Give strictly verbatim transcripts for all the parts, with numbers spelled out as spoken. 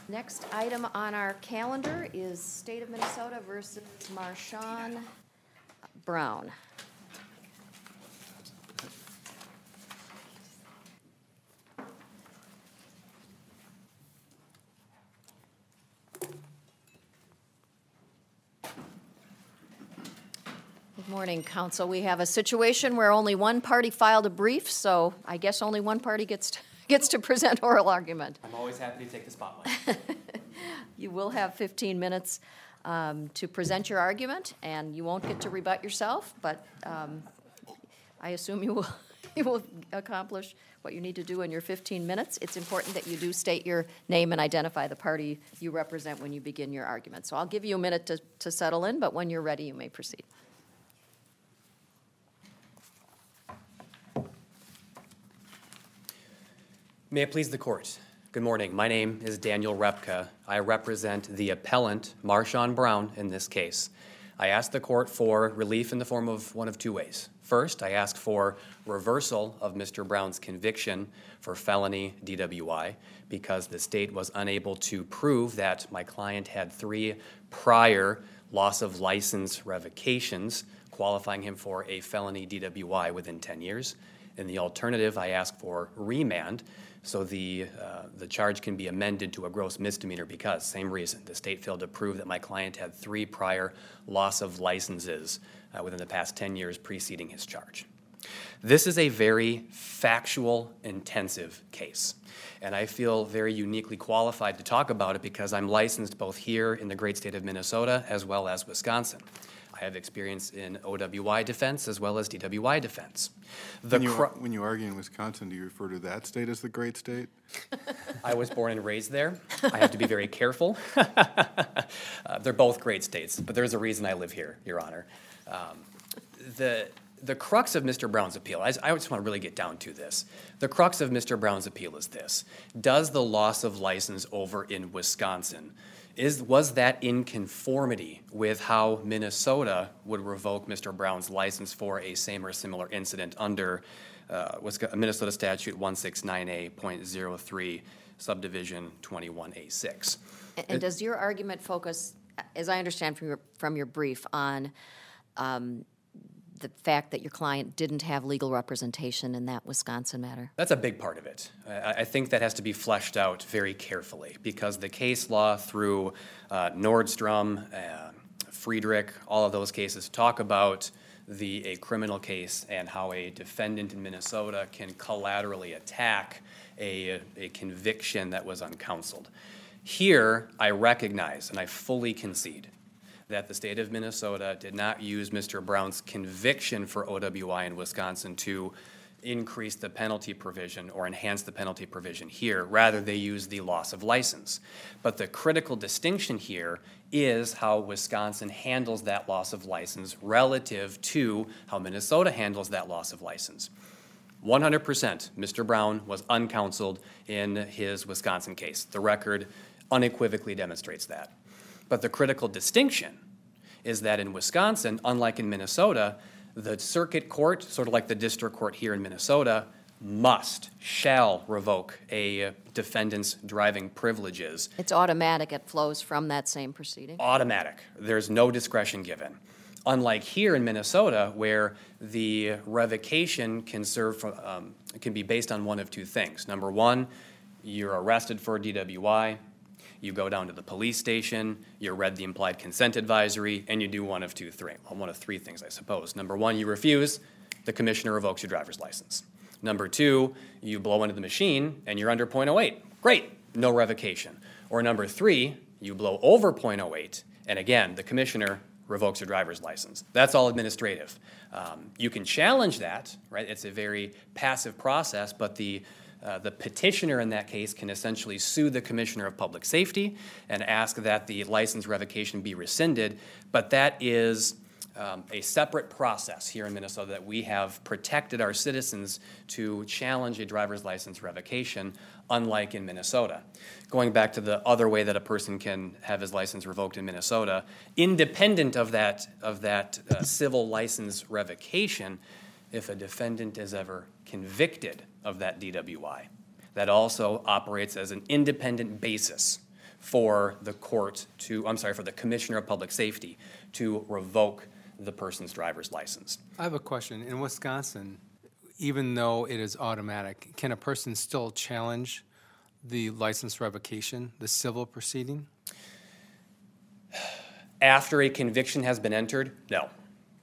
Next item on our calendar is State of Minnesota versus Marshawn Brown. Good morning, Council. We have a situation where only one party filed a brief, so I guess only one party gets to, gets to present oral argument. I'm always happy to take the spotlight. You will have fifteen minutes um, to present your argument, and you won't get to rebut yourself, but um, I assume you will, you will accomplish what you need to do in your fifteen minutes. It's important that you do state your name and identify the party you represent when you begin your argument. So I'll give you a minute to, to settle in, but when you're ready, you may proceed. May it please the court. Good morning. My name is Daniel Repka. I represent the appellant, Marshawn Brown, in this case. I ask the court for relief in the form of one of two ways. First, I ask for reversal of Mister Brown's conviction for felony D W I because the state was unable to prove that my client had three prior loss of license revocations qualifying him for a felony D W I within ten years. In the alternative, I ask for remand so the, uh, the charge can be amended to a gross misdemeanor because, same reason, the state failed to prove that my client had three prior loss of licenses uh, within the past ten years preceding his charge. This is a very factual, intensive case, and I feel very uniquely qualified to talk about it because I'm licensed both here in the great state of Minnesota as well as Wisconsin. I have experience in O W I defense as well as D W I defense. The when, you, when you argue in Wisconsin, do you refer to that state as the great state? I was born and raised there. I have to be very careful. uh, they're both great states, but there's a reason I live here, Your Honor. Um, the, the crux of Mister Brown's appeal, I, I just want to really get down to this. The crux of Mister Brown's appeal is this. Does the loss of license over in Wisconsin Is, was that in conformity with how Minnesota would revoke Mister Brown's license for a same or similar incident under uh, Minnesota Statute one six nine A point zero three, subdivision twenty-one A six? And, and does your argument focus, as I understand from your, from your brief, on um, the fact that your client didn't have legal representation in that Wisconsin matter? That's a big part of it. I, I think that has to be fleshed out very carefully because the case law through uh, Nordstrom, uh, Friedrich, all of those cases talk about the a criminal case and how a defendant in Minnesota can collaterally attack a, a conviction that was uncounseled. Here, I recognize and I fully concede that the state of Minnesota did not use Mister Brown's conviction for O W I in Wisconsin to increase the penalty provision or enhance the penalty provision here. Rather, they used the loss of license. But the critical distinction here is how Wisconsin handles that loss of license relative to how Minnesota handles that loss of license. one hundred percent Mister Brown was uncounseled in his Wisconsin case. The record unequivocally demonstrates that. But the critical distinction is that in Wisconsin, unlike in Minnesota, the circuit court, sort of like the district court here in Minnesota, must, shall revoke a defendant's driving privileges. It's automatic. It flows from that same proceeding. Automatic. There's no discretion given. Unlike here in Minnesota, where the revocation can serve for, um, can be based on one of two things. Number one, you're arrested for D W I. You go down to the police station, you read the implied consent advisory, and you do one of two, three, well, one of three things, I suppose. Number one, you refuse, the commissioner revokes your driver's license. Number two, you blow into the machine, and you're under point oh eight. Great, no revocation. Or number three, you blow over point oh eight, and again, the commissioner revokes your driver's license. That's all administrative. Um, you can challenge that, right? It's a very passive process, but the Uh, the petitioner in that case can essentially sue the Commissioner of Public Safety and ask that the license revocation be rescinded, but that is um, a separate process here in Minnesota that we have protected our citizens to challenge a driver's license revocation, unlike in Minnesota. Going back to the other way that a person can have his license revoked in Minnesota, independent of that, of that uh, civil license revocation, if a defendant is ever convicted of that D W I, that also operates as an independent basis for the court to, I'm sorry, for the Commissioner of Public Safety to revoke the person's driver's license. I have a question. In Wisconsin, even though it is automatic, can a person still challenge the license revocation, the civil proceeding? After a conviction has been entered, no.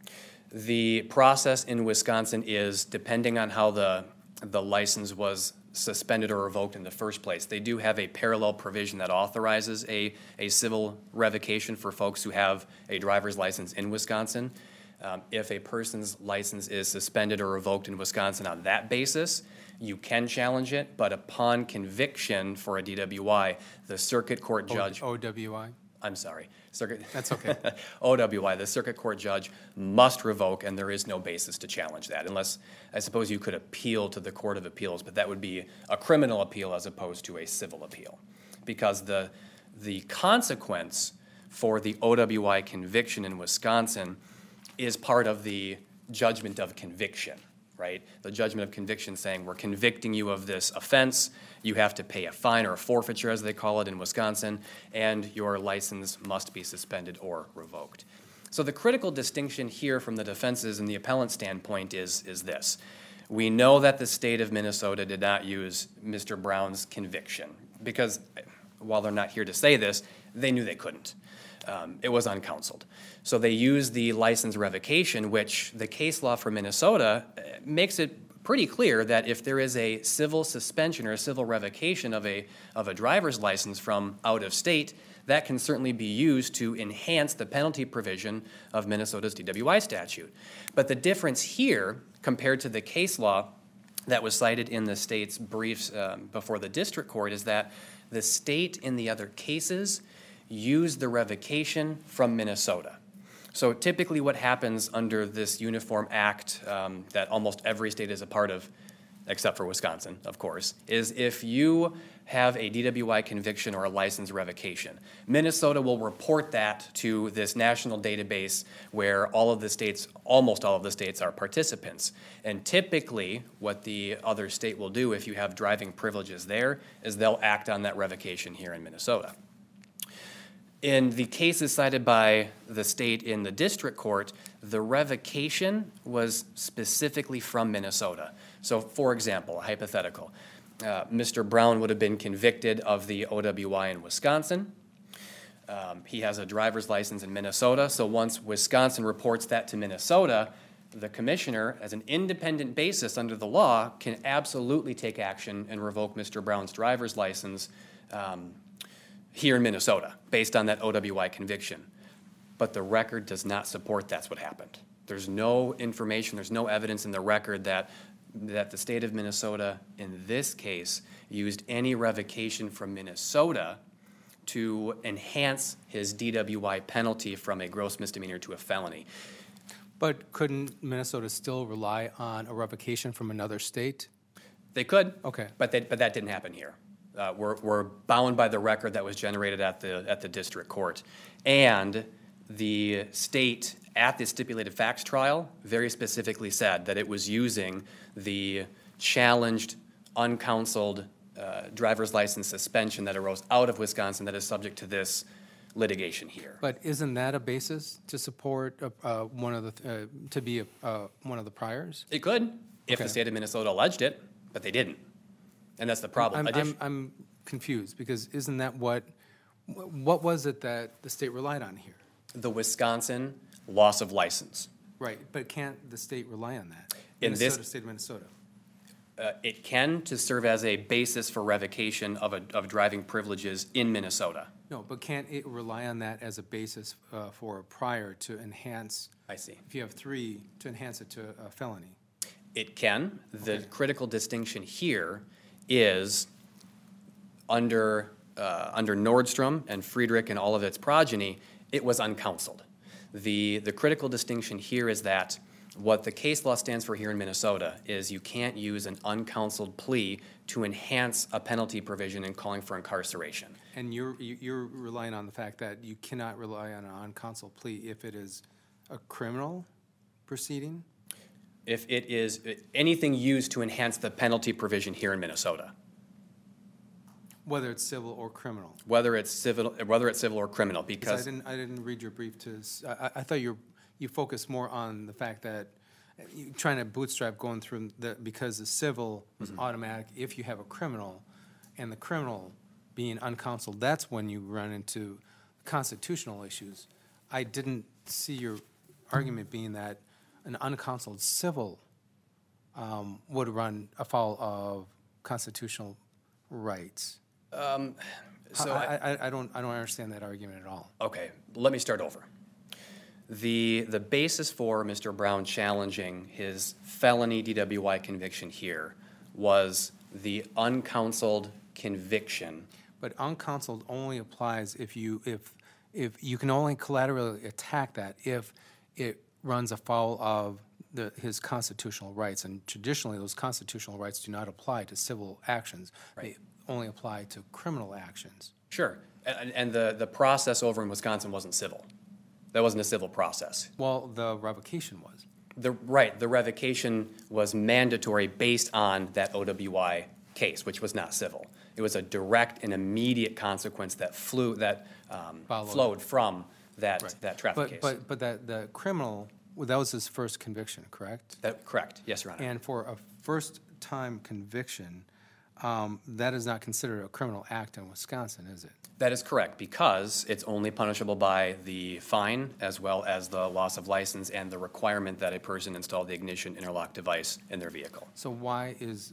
The process in Wisconsin is, depending on how the, the license was suspended or revoked in the first place, they do have a parallel provision that authorizes a, a civil revocation for folks who have a driver's license in Wisconsin. Um, if a person's license is suspended or revoked in Wisconsin on that basis, you can challenge it, but upon conviction for a D W I, the circuit court judge... O W I? I'm sorry, circuit... That's okay. O W I, the circuit court judge must revoke, and there is no basis to challenge that, unless, I suppose you could appeal to the Court of Appeals, but that would be a criminal appeal as opposed to a civil appeal. Because the, the consequence for the O W I conviction in Wisconsin is part of the judgment of conviction, right? The judgment of conviction saying, we're convicting you of this offense, you have to pay a fine or a forfeiture, as they call it in Wisconsin, and your license must be suspended or revoked. So the critical distinction here from the defense's and the appellant's standpoint is, is this. We know that the state of Minnesota did not use Mister Brown's conviction, because while they're not here to say this, they knew they couldn't. Um, it was uncounseled. So they used the license revocation, which the case law for Minnesota makes it pretty clear that if there is a civil suspension or a civil revocation of a, of a driver's license from out of state, that can certainly be used to enhance the penalty provision of Minnesota's D W I statute. But the difference here, compared to the case law that was cited in the state's briefs um, before the district court, is that the state in the other cases used the revocation from Minnesota. So typically what happens under this Uniform Act um, that almost every state is a part of, except for Wisconsin, of course, is if you have a D W I conviction or a license revocation, Minnesota will report that to this national database where all of the states, almost all of the states, are participants. And typically what the other state will do if you have driving privileges there is they'll act on that revocation here in Minnesota. In the cases cited by the state in the district court, the revocation was specifically from Minnesota. So, for example, a hypothetical. Uh, Mister Brown would have been convicted of the O W I in Wisconsin. Um, he has a driver's license in Minnesota, so once Wisconsin reports that to Minnesota, the commissioner, as an independent basis under the law, can absolutely take action and revoke Mister Brown's driver's license um, here in Minnesota, based on that O W I conviction. But the record does not support that's what happened. There's no information, there's no evidence in the record that, that the state of Minnesota, in this case, used any revocation from Minnesota to enhance his D W I penalty from a gross misdemeanor to a felony. But couldn't Minnesota still rely on a revocation from another state? They could. Okay. But, they, but that didn't happen here. Uh, we're, we're bound by the record that was generated at the, at the district court. And the state, at the stipulated facts trial, very specifically said that it was using the challenged, uncounseled uh, driver's license suspension that arose out of Wisconsin that is subject to this litigation here. But isn't that a basis to support uh, uh, one of the, uh, to be a, uh, one of the priors? It could, if Okay. the state of Minnesota alleged it, but they didn't. And that's the problem. I'm, Addition- I'm, I'm confused, because isn't that what, what was it that the state relied on here? the Wisconsin loss of license. Right, but can't the state rely on that? In this- Minnesota, state of Minnesota. Uh, it can to serve as a basis for revocation of, a, of driving privileges in Minnesota. No, but can't it rely on that as a basis uh, for a prior to enhance, I see. if you have three, to enhance it to a felony? It can. The Okay. critical distinction here is under, uh, under Nordstrom and Friedrich and all of its progeny, it was uncounseled. The, the critical distinction here is that what the case law stands for here in Minnesota is you can't use an uncounseled plea to enhance a penalty provision in calling for incarceration. And you're, you- you're relying on the fact that you cannot rely on an uncounseled plea if it is a criminal proceeding? If it is uh, anything used to enhance the penalty provision here in Minnesota. Whether it's civil or criminal. whether it's civil, whether it's civil or criminal, Because because I didn't, I didn't read your brief to, s- I, I- I thought you, you focused more on the fact that you trying to bootstrap going through the, because the civil was Mm-hmm. automatic if you have a criminal, and the criminal being uncounseled, that's when you run into constitutional issues. I didn't see your argument being that an uncounseled civil um, would run afoul of constitutional rights. Um, so I, I, I don't, I don't understand that argument at all. Okay, let me start over. The, the basis for Mister Brown challenging his felony D W I conviction here was the uncounseled conviction. But uncounseled only applies if you, if, if, you can only collaterally attack that if it runs afoul of the, his constitutional rights. And traditionally, those constitutional rights do not apply to civil actions. They only apply to criminal actions. Sure, and, and the, the process over in Wisconsin wasn't civil. That wasn't a civil process. Well, the revocation was. The, right, the revocation was mandatory based on that O W I case, which was not civil. It was a direct and immediate consequence that flew, that um, Followed. flowed from that, Right. that traffic But, case. but, but that, the criminal, well, that was his first conviction, correct? That, correct, yes, Your Honor. And for a first-time conviction, um, that is not considered a criminal act in Wisconsin, is it? That is correct, because it's only punishable by the fine as well as the loss of license and the requirement that a person install the ignition interlock device in their vehicle. So why is,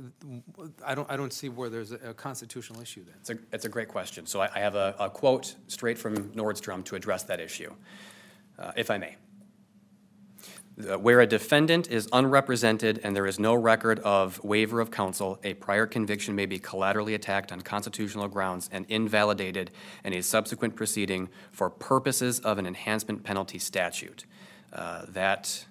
I don't, I don't see where there's a constitutional issue then. It's a, it's a great question. So I, I have a, a quote straight from Nordstrom to address that issue, uh, if I may. Uh, Where a defendant is unrepresented and there is no record of waiver of counsel, a prior conviction may be collaterally attacked on constitutional grounds and invalidated in a subsequent proceeding for purposes of an enhancement penalty statute. Uh, That,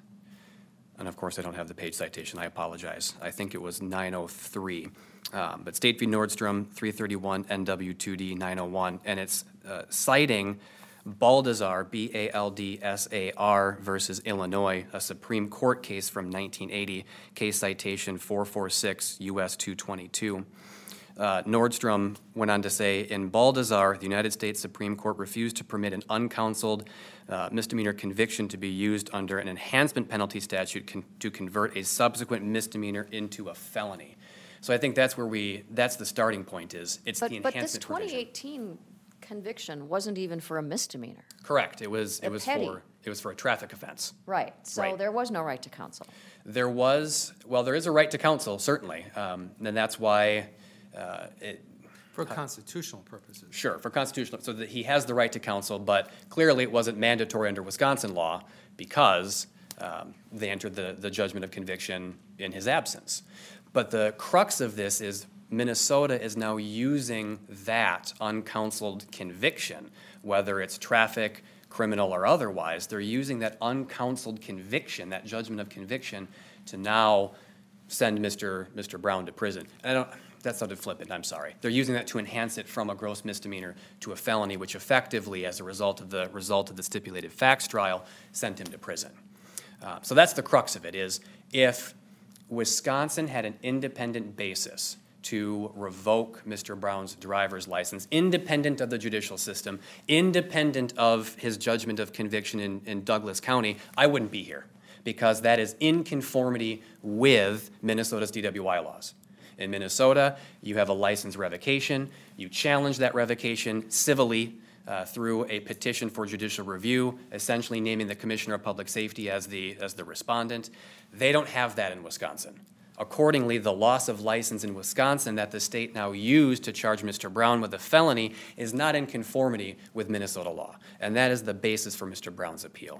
and of course, I don't have the page citation, I apologize. I think it was nine oh three. Um, But State v. Nordstrom, three thirty-one N W two D nine oh one, and it's uh, citing Baldazar, B A L D S A R versus Illinois, a Supreme Court case from nineteen eighty, case citation four forty-six U S two twenty-two. Uh, Nordstrom went on to say, in Baldazar, the United States Supreme Court refused to permit an uncounseled uh, misdemeanor conviction to be used under an enhancement penalty statute con- to convert a subsequent misdemeanor into a felony. So I think that's where we, that's the starting point is, it's the But, but this enhancement provision. twenty eighteen conviction wasn't even for a misdemeanor. Correct, it was, A it was petty. for, it was for a traffic offense. Right, so Right. there was no right to counsel. There was, well, there is a right to counsel, certainly, um, and that's why, uh, it, For constitutional purposes. sure, for constitutional, so that he has the right to counsel, but clearly it wasn't mandatory under Wisconsin law because um, they entered the, the judgment of conviction in his absence. But the crux of this is Minnesota is now using that uncounseled conviction, whether it's traffic, criminal, or otherwise, they're using that uncounseled conviction, that judgment of conviction, to now send Mister Mister Brown to prison. And I don't, that sounded flippant, I'm sorry. They're using that to enhance it from a gross misdemeanor to a felony, which effectively, as a result of the result of the stipulated facts trial, sent him to prison. Uh, so that's the crux of it, is if Wisconsin had an independent basis to revoke Mister Brown's driver's license, independent of the judicial system, independent of his judgment of conviction in, in Douglas County, I wouldn't be here, because that is in conformity with Minnesota's D W I laws. In Minnesota, you have a license revocation. You challenge that revocation civilly uh, through a petition for judicial review, essentially naming the Commissioner of Public Safety as the, as the respondent. They don't have that in Wisconsin. Accordingly, the loss of license in Wisconsin that the state now used to charge Mister Brown with a felony is not in conformity with Minnesota law, and that is the basis for Mister Brown's appeal.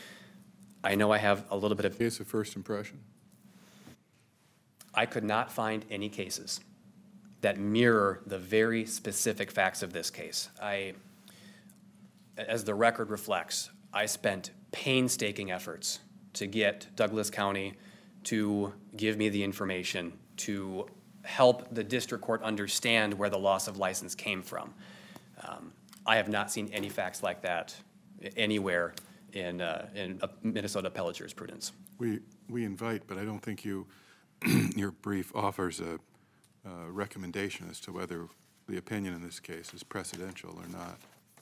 I know I have a little bit of, Case of first impression. I could not find any cases that mirror the very specific facts of this case. I, as the record reflects, I spent painstaking efforts to get Douglas County to give me the information, to help the district court understand where the loss of license came from. Um, I have not seen any facts like that anywhere in, uh, in Minnesota appellate jurisprudence. We, we invite, but I don't think you, your brief offers a, a recommendation as to whether the opinion in this case is precedential or not.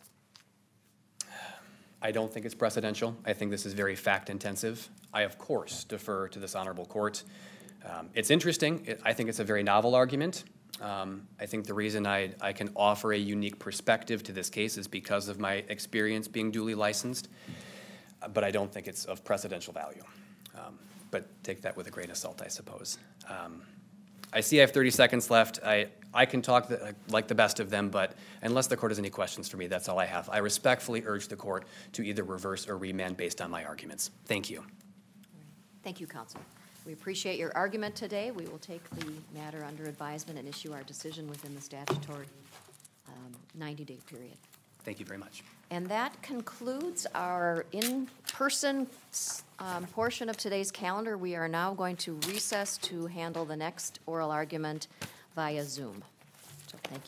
I don't think it's precedential. I think this is very fact-intensive. I, of course, defer to this honorable court. Um, It's interesting. It- I think it's a very novel argument. Um, I think the reason I, I can offer a unique perspective to this case is because of my experience being duly licensed, uh, but I don't think it's of precedential value. Um, But take that with a grain of salt, I suppose. Um, I see I have thirty seconds left. I, I can talk the- like the best of them, but unless the court has any questions for me, that's all I have. I respectfully urge the court to either reverse or remand based on my arguments. Thank you. Thank you, counsel. We appreciate your argument today. We will take the matter under advisement and issue our decision within the statutory um, ninety-day period. Thank you very much. And that concludes our in-person um, portion of today's calendar. We are now going to recess to handle the next oral argument via Zoom. So thank you.